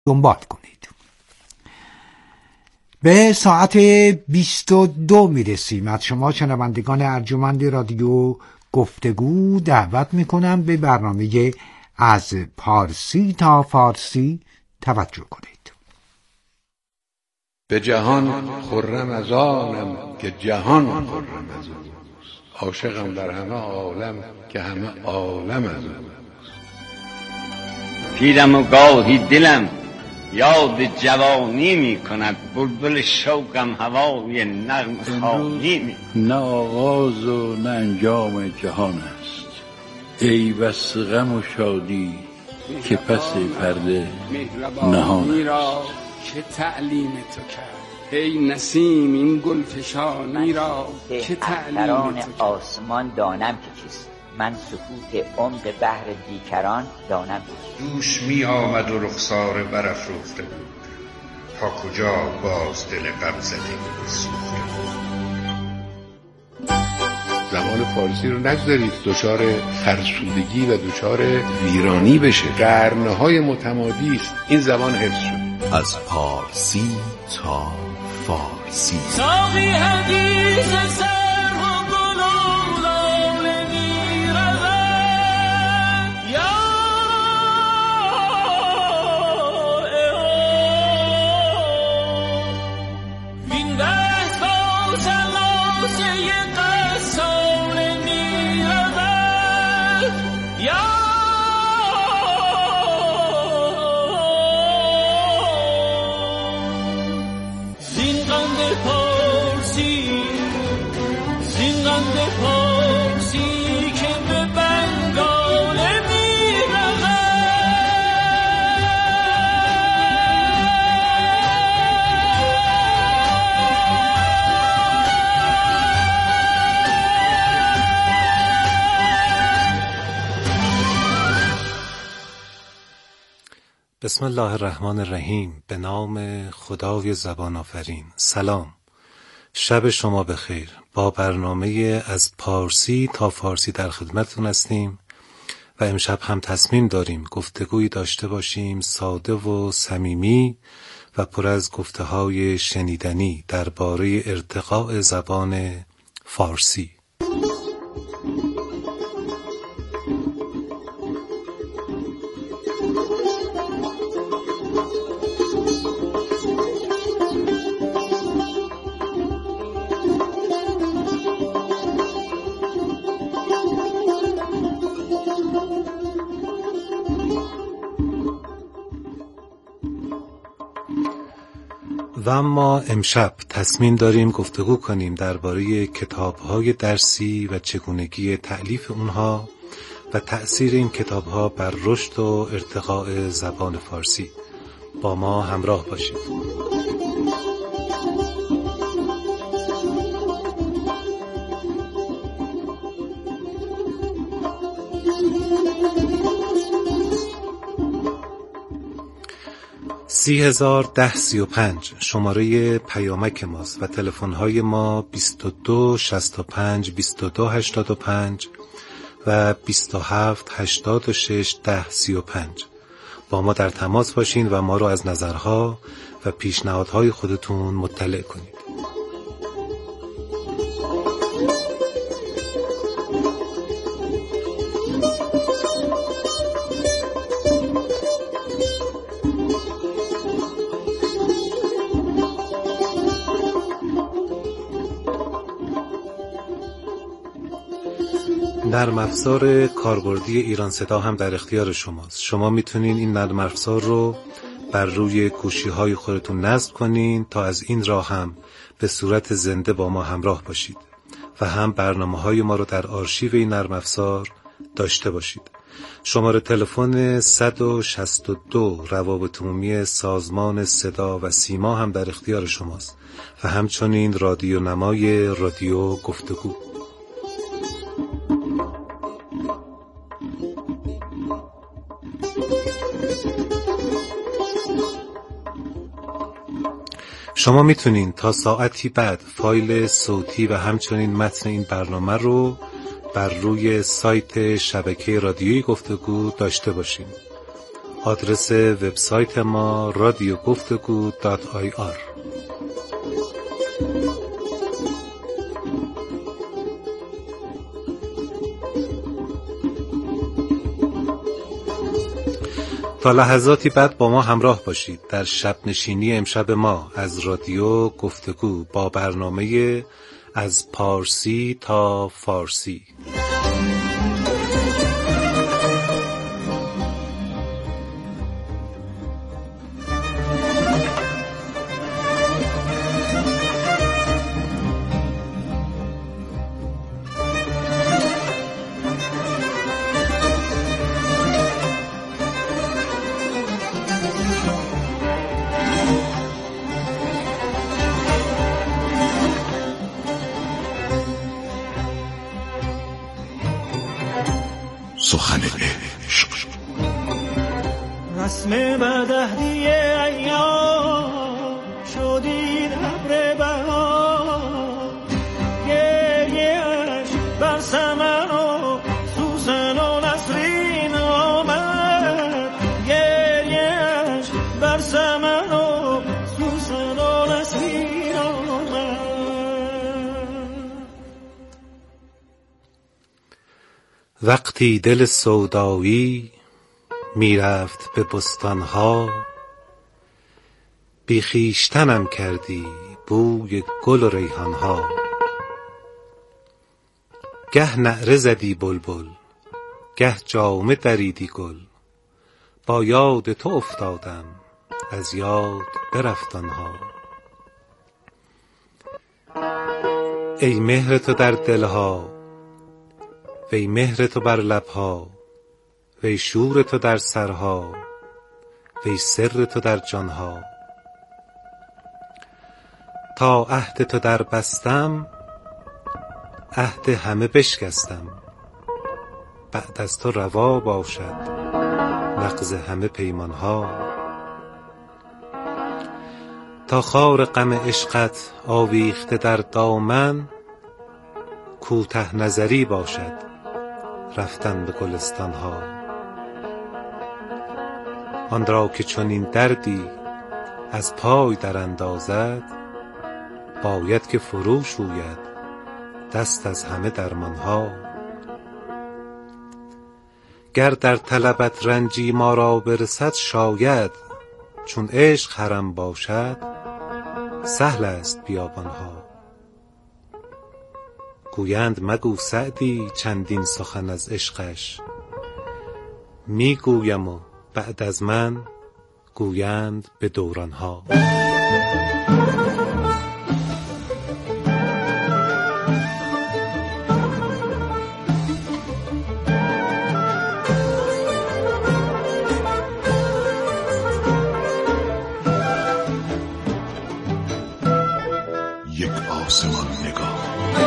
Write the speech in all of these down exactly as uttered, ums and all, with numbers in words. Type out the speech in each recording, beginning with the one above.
دنبال کنید. به ساعت بیست و دو میرسیم. از شما شنوندگان ارجمند رادیو گفتگو دعوت میکنم به برنامه از پارسی تا فارسی توجه کنید. به جهان خرم از آنم که جهان خرم از اوست، عاشقم در همه عالم که همه عالم از اوست. پیرم و گاهی دلم یاد جوانی می کند، بلبل شوقم هوای نغم خوانی می کند. نه آغاز و نه انجام جهان است، ای بس غم و شادی که پس پرده نهان است. که تعلیم تو کرد ای نسیم این گلفشانی را، که تعلیم تو کرد. آسمان دانم که چیست، من سکوت عمق بحر بیکران دانم که چیست. دوش می آمد و رخسار برافروخته بود، تا کجا باز دل غم زده سوخته بود. زبان فارسی رو نگذارید دچار فرسودگی و دچار ویرانی بشه. قرنهای متمادی است این زبان حفظ شد. از پارسی تا فارسی. ساقی حدیث سر و گلم لاله می رود، یا وین دست با سلاسه قصاره می رود، یا بسم الله الرحمن الرحیم. به نام خدای زبان آفرین. سلام، شب شما بخیر. با برنامه از پارسی تا فارسی در خدمتتون هستیم و امشب هم تصمیم داریم گفتگویی داشته باشیم ساده و صمیمی و پر از گفته‌های شنیدنی درباره ارتقاء زبان فارسی. و اما امشب تصمیم داریم گفتگو کنیم درباره کتاب‌های درسی و چگونگی تألیف اونها و تأثیر این کتاب‌ها بر رشد و ارتقاء زبان فارسی. با ما همراه باشید. سی هزار ده سی و پنج شماره پیامک ماست و تلفن‌های ما بیست و دو شصت و پنج بیست و دو هشتاد و پنج و بیست و هفت هشتاد و شش ده سی و پنج. با ما در تماس باشین و ما رو از نظرها و پیشنهادهای خودتون مطلع کنید. نرم افزار کاربردی ایران صدا هم در اختیار شماست. شما میتونین این نرم افزار رو بر روی گوشی‌های خودتون نصب کنین تا از این راه هم به صورت زنده با ما همراه باشید و هم برنامه‌های ما رو در آرشیو این نرم افزار داشته باشید. شماره تلفن صد و شصت و دو روابط عمومی سازمان صدا و سیما هم در اختیار شماست و همچنین رادیو نمای رادیو گفتگو. شما میتونین تا ساعتی بعد فایل صوتی و همچنین متن این برنامه رو بر روی سایت شبکه رادیویی گفتگو داشته باشین. آدرس وبسایت ما رادیو گفتگو دات آی آر. تا لحظاتی بعد با ما همراه باشید در شب نشینی امشب ما از رادیو گفتگو با برنامه از پارسی تا فارسی. سخن عشق رسم بدهدی ایام شدید ابر بهار گریه‌اش بر سمن و سوسن و نسرین آمد گریه‌اش بر سمن و سوسن و نسرین آمد. وقتی دل سودایی میرفت به بستانها، بی خویشتنم کردی بوی گل و ریحانها. گه نعره زدی بلبل، گه جامه دریدی گل، با یاد تو افتادم از یاد برفت آنها. ای مهر تو در دلها، وی مهر تو بر لبها، وی شور تو در سرها، وی سر تو در جانها. تا عهد تو در بستم، عهد همه بشکستم. بعد از تو روا باشد نقض همه پیمانها. تا خار غم عشقت آویخته در دامن، کوته نظری باشد رفتن به گلستانها. آن را که چنین دردی از پای در اندازد، باید که فرو شوید دست از همه درمانها. گر در طلبت رنجی ما را برسد شاید، چون عشق حرم باشد سهل است بیابانها. گویند مگو سعدی چندین سخن از عشقش، می گویم و بعد از من گویند به دورانها. یک آسمان نگاه.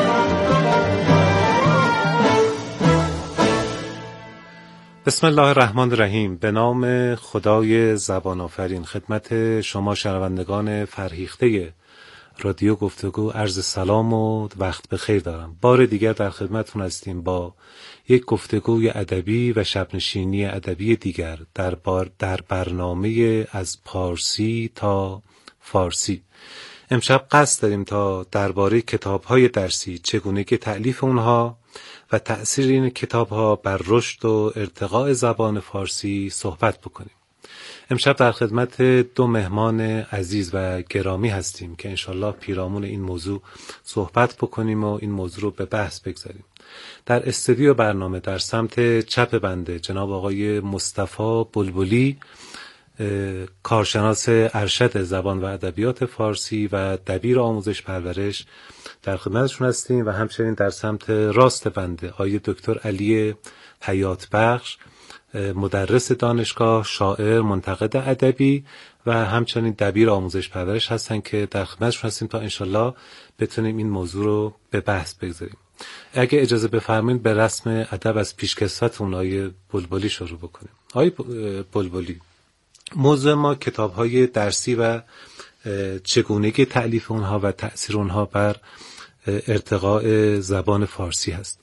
بسم الله الرحمن الرحیم. به نام خدای زبان آفرین خدمت شما شنوندگان فرهیخته رادیو گفتگو عرض سلام و وقت بخیر دارم. بار دیگر در خدمتتون هستیم با یک گفتگوی ادبی و شبنشینی ادبی دیگر در بار در برنامه از پارسی تا فارسی. امشب قصد داریم تا درباره کتاب‌های درسی، چگونگی تألیف اونها و تأثیر این کتاب‌ها بر رشد و ارتقاء زبان فارسی صحبت بکنیم. امشب در خدمت دو مهمان عزیز و گرامی هستیم که انشالله پیرامون این موضوع صحبت بکنیم و این موضوع رو به بحث بگذاریم. در استودیو برنامه در سمت چپ بنده جناب آقای مصطفی بلبلی، کارشناس ارشد زبان و ادبیات فارسی و دبیر آموزش پرورش در خدمتشون هستیم و همچنین در سمت راست بنده آقای دکتر علی حیات بخش، مدرس دانشگاه، شاعر، منتقد ادبی و همچنین دبیر آموزش پرورش هستن که در خدمتشون هستیم تا انشالله بتونیم این موضوع رو به بحث بگذاریم. اگه اجازه بفرمایید به رسم ادب از پیشکسوتون آقای بلبلی شروع بکنیم. آقای بلبلی، موضوع ما کتاب‌های درسی و چگونگی تألیف اونها و تأثیر اونها بر ارتقاء زبان فارسی هست.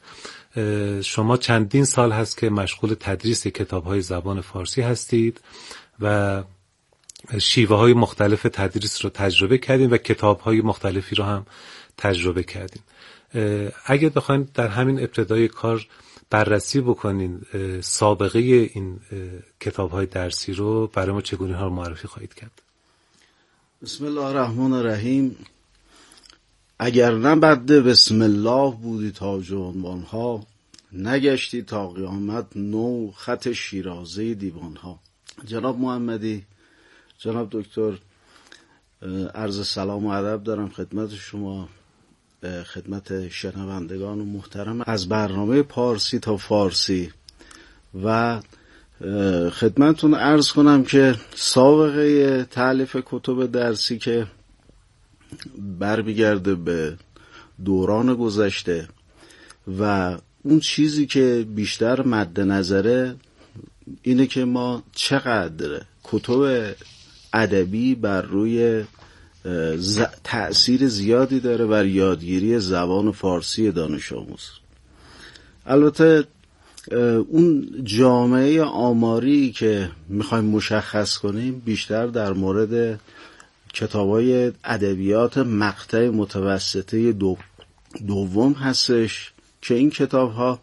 شما چندین سال هست که مشغول تدریس کتاب‌های زبان فارسی هستید و شیوه های مختلف تدریس رو تجربه کردیم و کتاب های مختلفی رو هم تجربه کردیم. اگر بخواید در همین ابتدای کار بررسی بکنین سابقه این کتاب های درسی رو، برای ما چگونه ها رو معرفی خواهید کرد؟ بسم الله الرحمن الرحیم. اگر نه بد بسم الله بودی تاج عنوان ها، نگشتی تا قیامت نو خط شیرازه دیوان ها. جناب محمدی، جناب دکتر، عرض سلام و ادب دارم خدمت شما، خدمت شنوندگان محترم از برنامه پارسی تا فارسی و خدمتتون عرض کنم که سابقه تالیف کتب درسی که برمیگرده به دوران گذشته و اون چیزی که بیشتر مد نظره اینه که ما چقدر کتب ادبی بر روی ز... تأثیر زیادی داره بر یادگیری زبان فارسی دانش آموز. البته اون جامعه آماری که میخوایم مشخص کنیم بیشتر در مورد کتابای ادبیات مقطع متوسطه دو... دوم هستش که این کتاب ها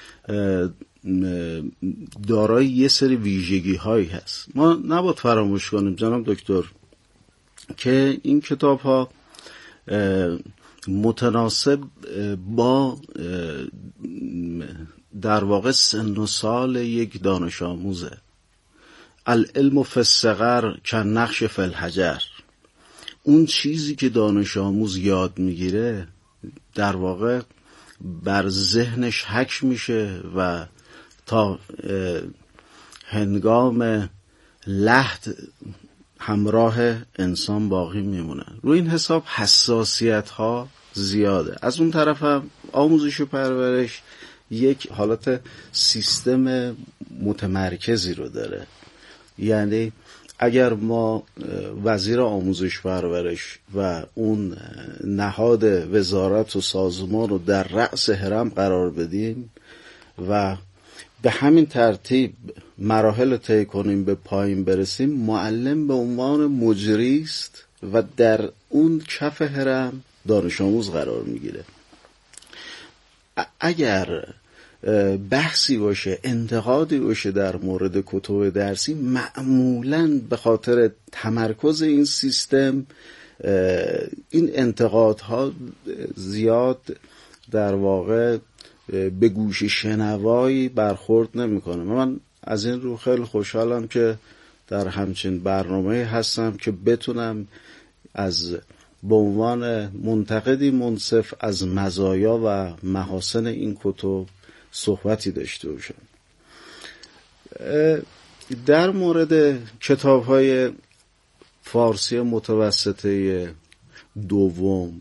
دارای یه سری ویژگی هایی هست. ما نباید فراموش کنیم جناب دکتر که این کتاب ها متناسب با در واقع سن و سال یک دانش آموزه. العلم فی الصغر کالنقش فی الحجر. اون چیزی که دانش آموز یاد میگیره در واقع بر ذهنش حک میشه و تا هنگام لحد همراه انسان باقی میمونه. روی این حساب حساسیت ها زیاده. از اون طرف هم آموزش و پرورش یک حالت سیستم متمرکزی رو داره. یعنی اگر ما وزیر آموزش پرورش و اون نهاد وزارت و سازمان رو در رأس هرم قرار بدیم و به همین ترتیب مراحل طی کنیم به پایین برسیم، معلم به عنوان مجری است و در اون کف هرم دانش آموز قرار میگیره. اگر بحثی باشه، انتقادی باشه در مورد کتب درسی، معمولاً به خاطر تمرکز این سیستم این انتقادها زیاد در واقع به گوش شنوایی برخورد نمیکنه. من از این رو خیلی خوشحالم که در همچین برنامه هستم که بتونم از به عنوان منتقدی منصف از مزایا و محاسن این کتب صحبتی داشته باشم. در مورد کتاب‌های فارسی متوسطه دوم،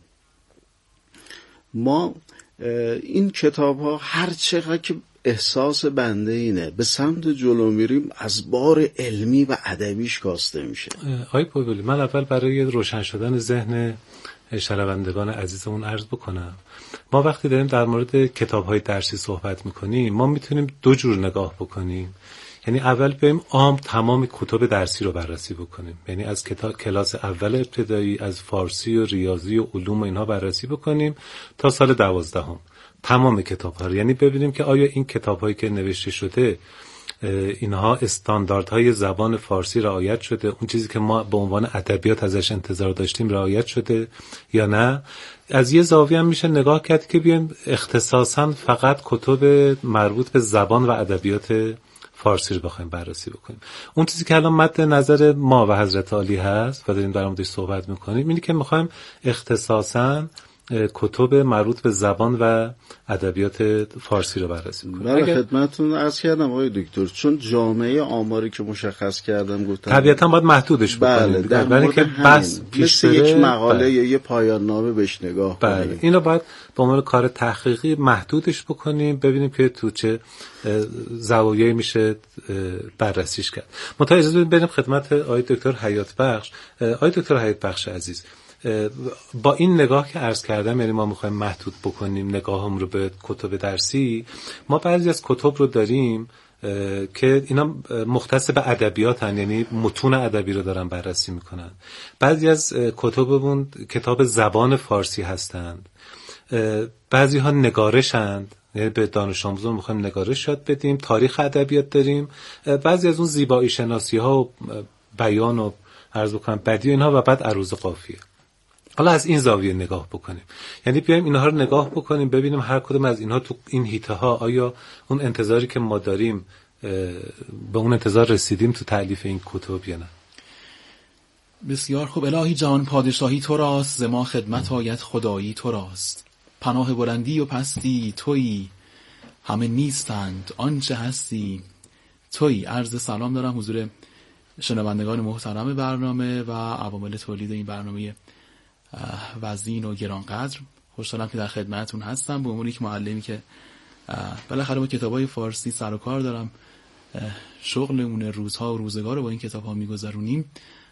ما این کتاب‌ها هر چقدر که احساس بنده اینه به سمت جلو میریم از بار علمی و ادبیش کاسته میشه. آقای پویبولی، من اول برای روشن شدن ذهن شنوندگان عزیزمون عرض بکنم. ما وقتی داریم در مورد کتاب‌های درسی صحبت میکنیم، ما میتونیم دو جور نگاه بکنیم. یعنی اول بریم عام تمام کتب درسی رو بررسی بکنیم، یعنی از کتاب کلاس اول ابتدایی از فارسی و ریاضی و علوم و اینها بررسی بکنیم تا سال دوازدهم تمام کتاب‌ها رو، یعنی ببینیم که آیا این کتاب‌هایی که نوشته شده اینها استانداردهای زبان فارسی رعایت شده، اون چیزی که ما به عنوان ادبیات ازش انتظار داشتیم رعایت شده یا نه. از یه زاویه هم میشه نگاه کرد که بیایم اختصاصاً فقط کتب مربوط به زبان و ادبیات فارسی رو بخوایم بررسی بکنیم. اون چیزی که الان مد نظر ما و حضرت عالی هست و داریم در موردش صحبت میکنیم اینه که میخوایم اختصاصاً کتب مربوط به زبان و ادبیات فارسی رو بررسی کنیم. من خدمتتون عرض کردم آقای دکتر، چون جامعه آماری که مشخص کردم گفتم طبیعتاً باید محدودش بکنیم. بله، در برای مورد که بس مثل یک مقاله یا یه پایان نامه بهش نگاه بله. کنیم. اینو باید به عنوان کار تحقیقی محدودش بکنیم، ببینیم که تو چه زوایایی میشه بررسیش کرد. متأسفانه بریم خدمت آقای دکتر حیات بخش. آقای دکتر حیات بخش عزیز، با این نگاه که عرض کردم، یعنی ما میخوایم محدود بکنیم نگاهم رو به کتب درسی، ما بعضی از کتب رو داریم که اینا مختص به ادبیاتن، یعنی متون ادبی رو دارن بررسی میکنن. بعضی از کتبمون کتاب زبان فارسی هستند، بعضی ها نگارشند، یعنی به دانش آموزان میخوایم نگارش یاد بدیم. تاریخ ادبیات داریم، بعضی از اون زیبایی شناسی ها و بیان و عرض بکنم بدی و اینها، و بعد عروض قافیه. حالا از این زاویه نگاه بکنیم، یعنی بیایم اینها رو نگاه بکنیم، ببینیم هر کدوم از اینها تو این حیطه ها آیا اون انتظاری که ما داریم به اون انتظار رسیدیم تو تألیف این کتب یا نه. بسیار خوب. الهی جهان پادشاهی تو راست، ز ما خدمت آید خدایی تو راست. پناه بلندی و پستی تویی، همه نیستند آنچه هستی تویی. عرض سلام دارم حضور شنوندگان محترم برنامه و عوامل تولید این برنامه وزین و گرانقدر. خوشحالم که در خدمتتون هستم به عنوان یک معلمی که بالاخره با کتابای فارسی سر و کار دارم. شغلمون روزها و روزگار رو با این کتاب‌ها می‌گذرونیم.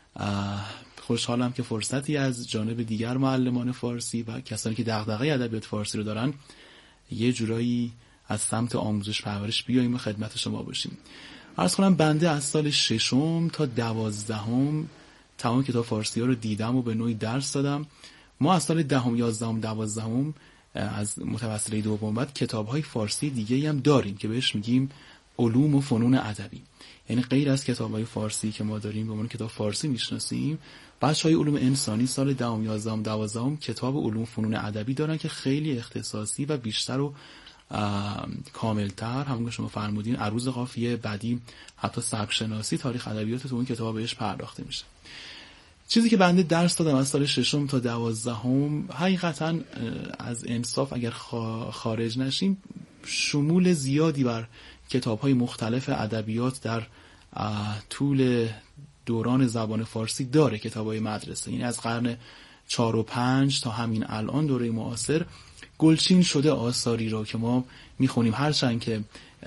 خوشحالم که فرصتی از جانب دیگر معلمان فارسی و کسانی که دغدغه ادبیات فارسی رو دارن یه جورایی از سمت آموزش پرورش بیاییم و خدمت شما باشیم. عرض کنم بنده از سال ششم تا دوازدهم تمام کتاب فارسی ها رو دیدم و به نوعی درس دادم. ما از سال دهم، یازدهم، دوازدهم از متوسطه دوم بعد کتاب های فارسی دیگه‌ای هم داریم که بهش میگیم علوم و فنون ادبی. یعنی غیر از کتاب های فارسی که ما داریم به عنوان کتاب فارسی میشناسیم، بچهای علوم انسانی سال دهم، یازدهم، دوازدهم کتاب علوم فنون ادبی دارن که خیلی اختصاصی و بیشتر و کاملتر، همون که شما فرمودین عروض قافیه، بدی، حتی سبک شناسی، تاریخ ادبیات تو اون کتاب بهش پرداخته میشه. چیزی که بنده درس دادم از سال ششم تا دوازدهم حقیقتا از انصاف اگر خارج نشیم شمول زیادی بر کتاب‌های مختلف ادبیات در طول دوران زبان فارسی داره. کتاب‌های مدرسه، یعنی از قرن چهار و پنج تا همین الان دوره معاصر گلچین شده آثاری رو که ما میخونیم، هرچند که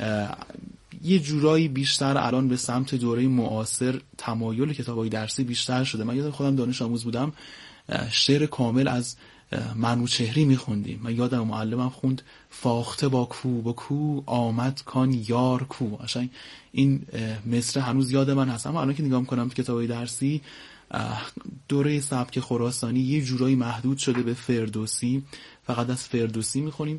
یه جورایی بیشتر الان به سمت دوره معاصر تمایل کتاب‌های درسی بیشتر شده. من یادم خودم دانش آموز بودم شعر کامل از منوچهری میخوندیم. من یادم معلمم خوند فاخته با کو با کو آمد کان یار کو. قشنگ این مصر هنوز یاد من هست. اما الان که نگاه میکنم تو کتاب‌های درسی دوره سبک خراسانی یه جورایی محدود شده به فردوسی، فقط از فردوسی میخونیم،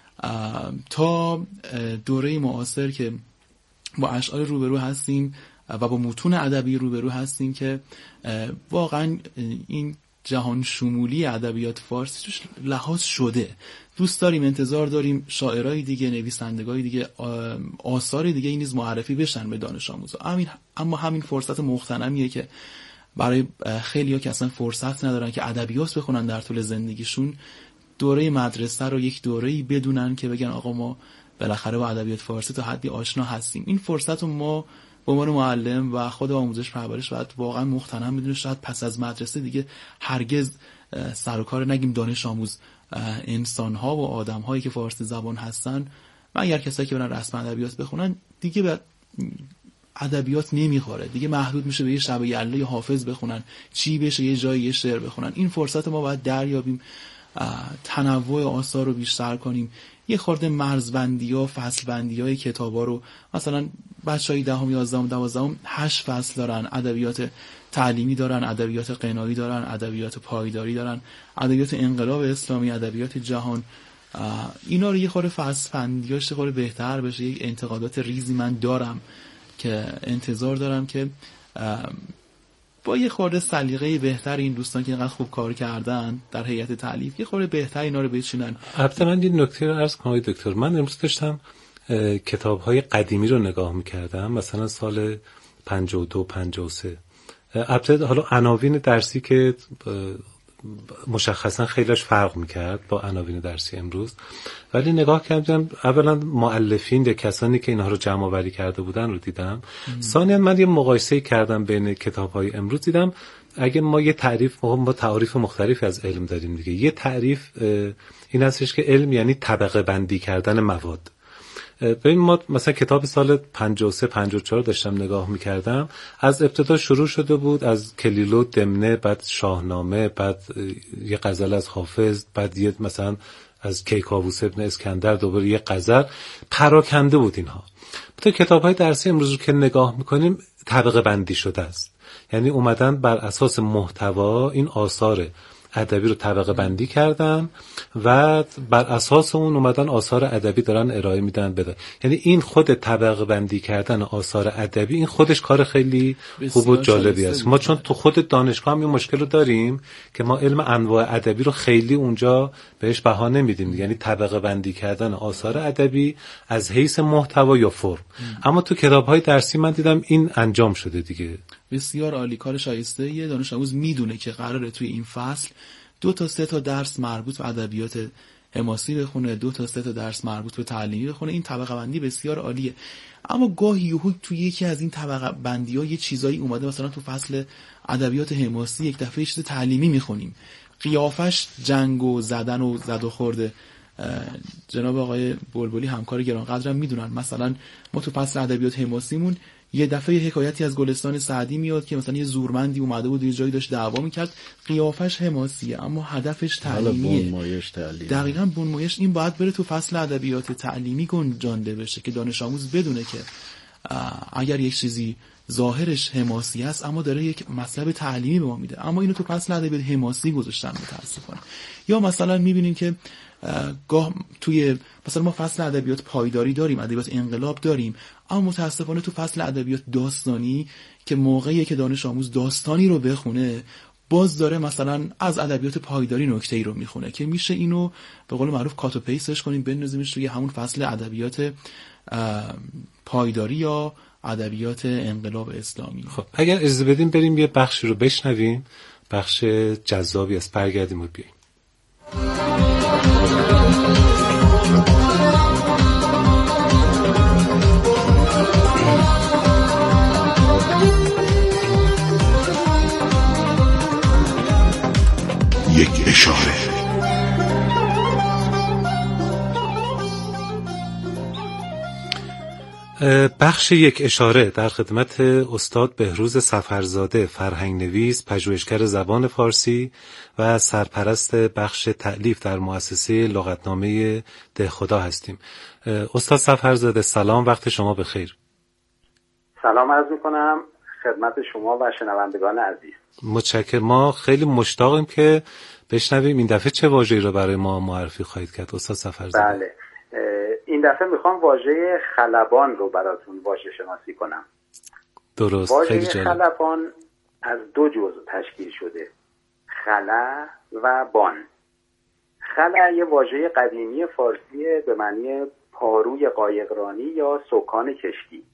تا دوره معاصر که با اشعار روبرو هستیم و با متون ادبی روبرو هستیم که واقعا این جهان شمولی ادبیات فارسی توش لحاظ شده. دوست داریم، انتظار داریم شاعرای دیگه، نویسندگای دیگه، آثار دیگه این نیز معرفی بشن به دانش آموزا. همین اما همین فرصت مغتنمیه که برای خیلی‌ها که اصلا فرصت ندارن که ادبیات بخونن در طول زندگیشون، دوره مدرسه رو یک دوره‌ای بدونن که بگن آقا ما بالاخره با ادبیات فارسی تا حدی آشنا هستیم. این فرصت رو ما به عنوان معلم و خود آموزش پرورش باید واقعا مغتنم بدونیم. شاید پس از مدرسه دیگه هرگز سر و کار نگیم دانش آموز انسان‌ها و آدم‌هایی که فارسی زبان هستن، مگر کسایی که برن رسم ادبیات بخونن، دیگه به ادبیات نمیخوره، دیگه محدود میشه به یه شب یلدا یا حافظ بخونن، چی بشه یه جایی یه شعر بخونن. این فرصت ما باید دریابیم، تنوع آثار رو بیشتر کنیم، یه خورده مرزبندی ها، فصل بندی های کتاب ها رو، مثلا بچه های دهم، یازدهم، دوازدهم هشت فصل دارن، ادبیات تعلیمی دارن، ادبیات قنایی دارن، ادبیات پایداری دارن، ادبیات انقلاب اسلامی، ادبیات جهان. اینا رو یه خورده فصل بندی هاش یه خورده بهتر بشه. یک انتقادات ریزی من دارم که انتظار دارم که با یه خورده سلیقه بهتر این دوستان که اینقدر خوب کار کردن در هیئت تالیف یه خورده بهتر اینا رو بچینن. البته من این نکته رو عرض کنم دکتر، من امروز داشتم کتاب‌های قدیمی رو نگاه می‌کردم، مثلا سال پنجاه و دو پنجاه و سه. البته حالا عناوین درسی که مشخصا خیلیش فرق میکرد با عناوین درسی امروز، ولی نگاه کردم اولا مؤلفین یا کسانی که اینها رو جمع آوری کرده بودن رو دیدم. ثانیا من یه مقایسه کردم بین کتاب‌های امروز، دیدم اگه ما یه تعریف ما تعریف مختلفی از علم داریم دیگه. یه تعریف این هستش که علم یعنی طبقه بندی کردن مواد. ببین ما مثلا کتاب سال پنجاه و سه پنجاه و چهار داشتم نگاه میکردم، از ابتدا شروع شده بود از کلیله دمنه، بعد شاهنامه، بعد یه غزل از حافظ، بعد یه مثلا از کیکاووس ابن اسکندر دوباره یه غزل، پراکنده بود اینها. تو کتاب‌های درسی امروز رو که نگاه میکنیم طبقه بندی شده است، یعنی اومدن بر اساس محتوا این آثار ادبی رو طبقه بندی کردن و بر اساس اون اومدن آثار ادبی دارن ارائه میدن بده. یعنی این خود طبقه بندی کردن آثار ادبی این خودش کار خیلی خوب و جالبی است. ما چون تو خود دانشگاه هم این مشکل رو داریم که ما علم انواع ادبی رو خیلی اونجا بهش بها نمیدیم، یعنی طبقه بندی کردن آثار ادبی از حیث محتوا یا فرم. اما تو کتاب‌های درسی من دیدم این انجام شده دیگه. بسیار عالی، کار شایسته. یه دانش آموز میدونه که قراره توی این فصل دو تا سه تا درس مربوط به ادبیات حماسی بخونه، دو تا سه تا درس مربوط به تعلیمی بخونه. این طبقه بندی بسیار عالیه. اما گاهی یهو توی یکی از این طبقه بندی‌ها یه چیزایی اومده، مثلا تو فصل ادبیات حماسی یک دفعه چیز تعلیمی میخونیم، قیافش جنگ و زدن و زد و خورده. جناب آقای بلبلی همکار گرانقدرم میدونن مثلا ما تو فصل ادبیات حماسیمون یه دفعه یه حکایتی از گلستان سعدی میاد که مثلا یه زورمندی اومده بود یه جایی داشت دعوا میکرد، قیافش حماسیه اما هدفش تعلیمیه. بنمایش تعلیمی. دقیقاً بنمایش این باید بره تو فصل ادبیات تعلیمی گنجانده بشه که دانش آموز بدونه که اگر یک چیزی ظاهرش حماسی است اما داره یک مطلب تعلیمی به ما میده، اما اینو تو فصل ادبیات حماسی گذاشتن متاسفانه. یا مثلا میبینیم که گاه توی مثلا ما فصل ادبیات پایداری داریم، ادبیات انقلاب داریم، اما متاسفانه تو فصل ادبیات داستانی که موقعیه که دانش آموز داستانی رو بخونه باز داره مثلا از ادبیات پایداری نکته‌ای رو میخونه که میشه اینو به قول معروف کات و پیستش کنیم بندازیمش توی همون فصل ادبیات پایداری یا ادبیات انقلاب اسلامی. خب اگر اجازه بدیم بریم یه بخشی رو بشنویم، بخش جذابی است، برگردیم و بیاییم. یک اشاره. بخش یک اشاره در خدمت استاد بهروز سفرزاده، فرهنگ نویس، پژوهشگر زبان فارسی و سرپرست بخش تألیف در مؤسسه لغتنامه دهخدا هستیم. استاد سفرزاده سلام، وقت شما بخیر. سلام عرض میکنم خدمت شما و شنوندگان عزیز. متشکرم. ما خیلی مشتاقیم که بشنویم این دفعه چه واژه‌ای رو برای ما معرفی خواهید کرد استاد سفرزاده. بله، این دفعه میخوام واژه خلبان رو براتون واژه شناسی کنم. درست، خیلی جالب. واژه خلبان از دو جزء تشکیل شده، خلع و بان. خلع یه واژه قدیمی فارسیه به معنی پاروی قایقرانی یا سکان کشتی.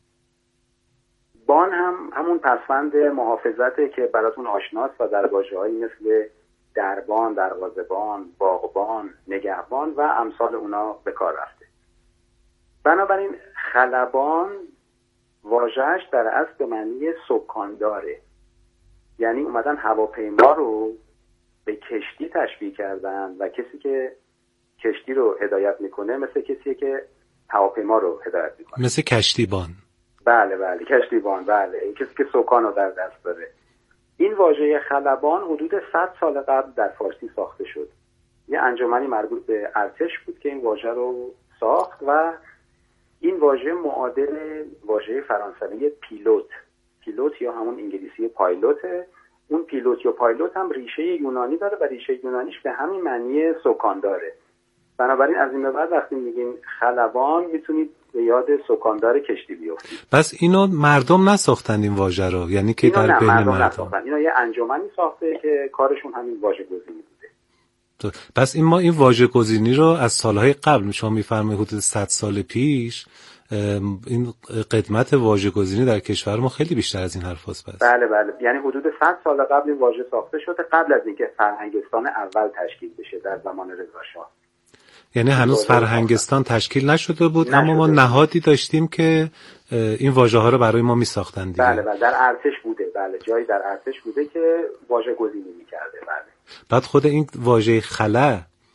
بان هم همون پسوند محافظته که براتون آشناست و در واژه‌هایی مثل دربان، دروازه‌بان، باغبان، نگهبان و امثال اونا به کار رفته. بنابراین خلبان واژه‌اش در اصل به معنی سکانداره، یعنی اومدن هواپیما رو به کشتی تشبیه کردن و کسی که کشتی رو هدایت میکنه مثل کسی که هواپیما رو هدایت میکنه، مثل کشتیبان. بله بله کشتیبان، بله این کسی که سکان رو در دست داره. این واژه خلبان حدود صد سال قبل در فارسی ساخته شد. یه انجمنی مربوط به ارتش بود که این واژه رو ساخت و این واژه معادل واژه فرانسوی پیلوت پیلوت یا همون انگلیسی پایلوته. اون پیلوت یا پایلوت هم ریشه یونانی داره و ریشه یونانیش به همین معنی سکانداره. بنابراین از این به بعد وقتی میگین خلبان میتونید به یاد سکاندار کشتی بیافتید. پس اینو مردم نساختن این واژه رو، یعنی که در بین مردم مردم نساختن. اینا یه انجمنی ساخته که کارشون همین واژه گزینی بوده. پس این ما این واژه گزینی رو از سالهای قبل، شما میفرمایید حدود صد سال پیش، این قدمت واژه گزینی در کشور ما خیلی بیشتر از این حرف هست. بس بله بله، یعنی حدود صد سال قبل این واژه ساخته شده، قبل از اینکه فرهنگستان اول تشکیل بشه در زمان رضا شاه. یعنی هنوز فرهنگستان تشکیل نشده بود نشده. اما ما نهادی داشتیم که این واژه ها رو برای ما می ساختن دیگه. بله بله، در ارتش بوده. بله، جایی در ارتش بوده که واژه گزینی می کرده. بله. بعد خود این واژه خلع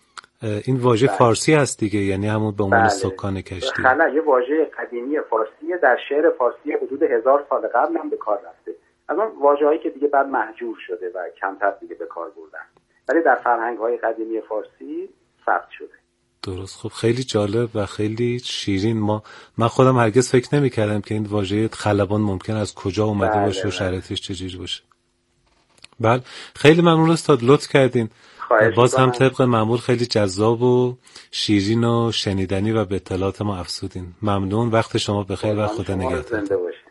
این واژه بله. فارسی هست دیگه، یعنی همون به عنوان بله. سکان کشتی. خلا یه واژه قدیمی فارسیه، در شعر فارسی حدود هزار سال قبل هم به کار رفته. از اون واژه‌هایی که دیگه بعد مهجور شده و کمتر دیگه به کار بردن، ولی در فرهنگ‌های قدیمی فارسی ثبت شده. درست. خب خیلی جالب و خیلی شیرین. ما من خودم هرگز فکر نمی‌کردم که این واژه خلبان ممکن از کجا اومده بله باشه و شرایطش چجوری باشه. بله خیلی ممنون استاد، لطف کردین. باز هم طبق معمول خیلی جذاب و شیرین و شنیدنی و به اطلاعات ما افزودین. ممنون، وقت شما بخیر و خدا نگهدار.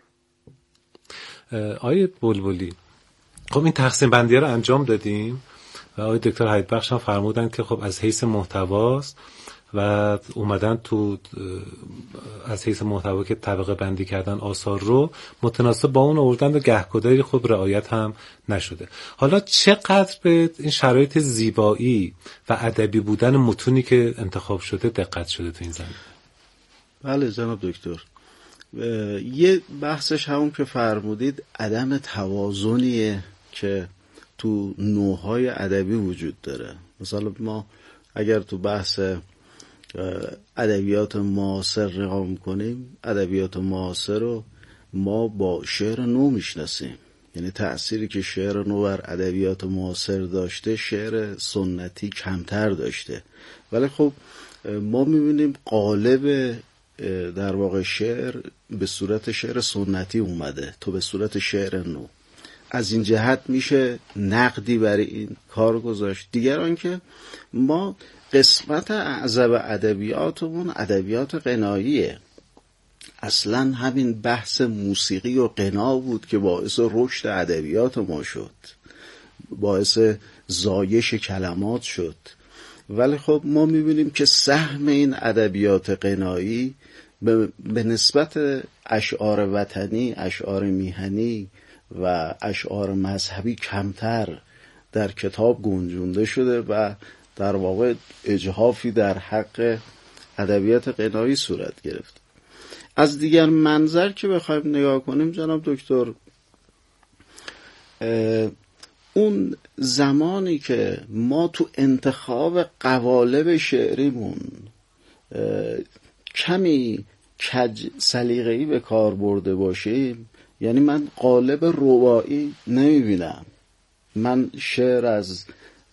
آیه بلبلی، خب این تقسیم بندی رو انجام دادیم و آقای دکتر حیاتبخش هم فرمودن که خب از حیث محتواست و اومدن تو از حیث محتوا که طبقه بندی کردن آثار رو متناسب با اون آوردن و گهگداری خب رعایت هم نشده. حالا چقدر به این شرایط زیبایی و ادبی بودن متونی که انتخاب شده دقت شده تو این زمینه؟ بله جناب دکتر، یه بحثش همون که فرمودید عدم توازنیه که تو نوع‌های ادبی وجود داره. مثلا ما اگر تو بحث ادبیات معاصر نگاه می‌کنیم، ادبیات معاصر رو ما با شعر نو میشناسیم، یعنی تأثیری که شعر نو بر ادبیات معاصر داشته شعر سنتی کمتر داشته. ولی خب ما می‌بینیم قالب در واقع شعر به صورت شعر سنتی اومده تو به صورت شعر نو. از این جهت میشه نقدی برای این کار گذاشت. دیگران که ما قسمت اعظم ادبیاتمون ادبیات غناییه، اصلا همین بحث موسیقی و غنا بود که باعث رشد ادبیات ما شد، باعث زایش کلمات شد. ولی خب ما میبینیم که سهم این ادبیات غنایی به, به نسبت اشعار وطنی، اشعار میهنی و اشعار مذهبی کمتر در کتاب گنجونده شده و در واقع اجحافی در حق ادبیات غنایی صورت گرفت. از دیگر منظر که بخوایم نگاه کنیم جناب دکتر، اون زمانی که ما تو انتخاب قوالب شعریمون کمی کج سلیقه‌ای به کار برده باشیم، یعنی من قالب رباعی نمیبینم، من شعر از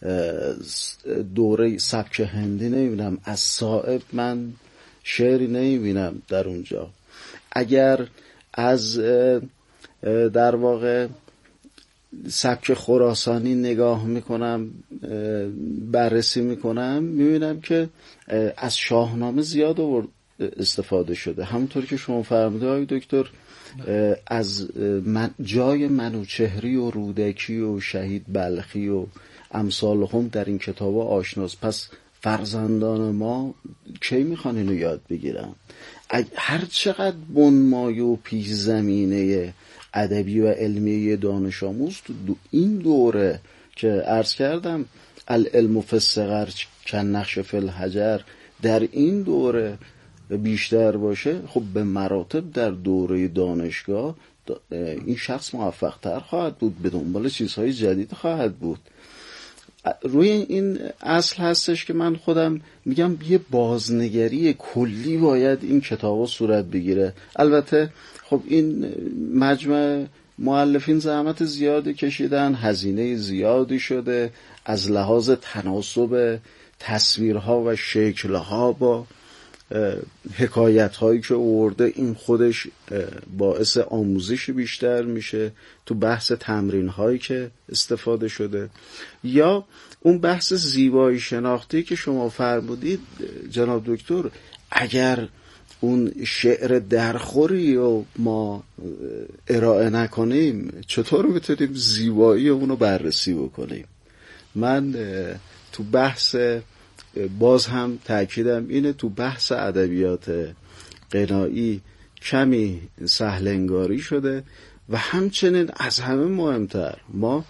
دوره سبک هندی نمیبینم، از صائب من شعری نمیبینم در اونجا. اگر از در واقع سبک خراسانی نگاه میکنم، بررسی میکنم، میبینم که از شاهنامه زیاد استفاده شده. همونطور که شما فرموده آقای دکتر، از من جای منوچهری و رودکی و شهید بلخی و امثال هم در این کتابا آشناست. پس فرزندان ما کی میخوان اینو یاد بگیرن؟ هر چقدر بنمایه و پیش زمینه ادبی و علمی دانش آموز تو این دوره که عرض کردم العلم فی الصغر کالنقش فی الحجر، در این دوره بیشتر باشه، خب به مراتب در دوره دانشگاه این شخص موفق تر خواهد بود، به دنبال چیزهای جدید خواهد بود. روی این اصل هستش که من خودم میگم یه بازنگری کلی باید این کتابا صورت بگیره. البته خب این مجمع مؤلفین زحمت زیادی کشیدن، هزینه زیادی شده، از لحاظ تناسب تصویرها و شکلها با حکایت هایی که آورده، این خودش باعث آموزش بیشتر میشه تو بحث تمرین هایی که استفاده شده. یا اون بحث زیبایی شناختی که شما فرمودید جناب دکتر، اگر اون شعر درخوری رو ما ارائه نکنیم چطور میتونیم زیبایی اونو بررسی بکنیم؟ من تو بحث باز هم تأکیدم اینه، تو بحث ادبیات غنایی کمی سهلنگاری شده و همچنین از همه مهمتر ما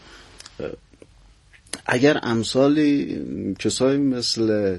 اگر امثالی کسایی مثل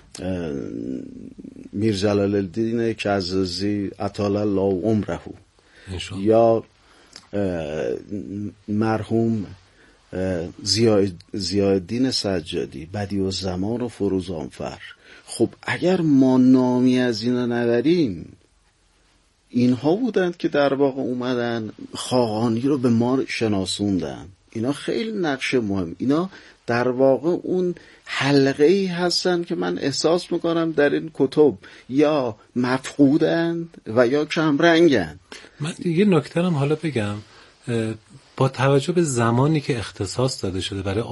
میر جلال الدین کزازی اطال الله عمره یا مرحوم ضیاءالدین سجادی، بدیعالزمان و فروزانفر. خب اگر ما نامی از اینا نداریم، اینها بودند که در واقع اومدن خاقانی رو به ما شناسوندن. اینا خیلی نقش مهم، اینا در واقع اون حلقه ای هستن که من احساس میکنم در این کتب یا مفقودند و یا کمرنگند. من یه نکته هم حالا بگم، با توجه به زمانی که اختصاص داده شده برای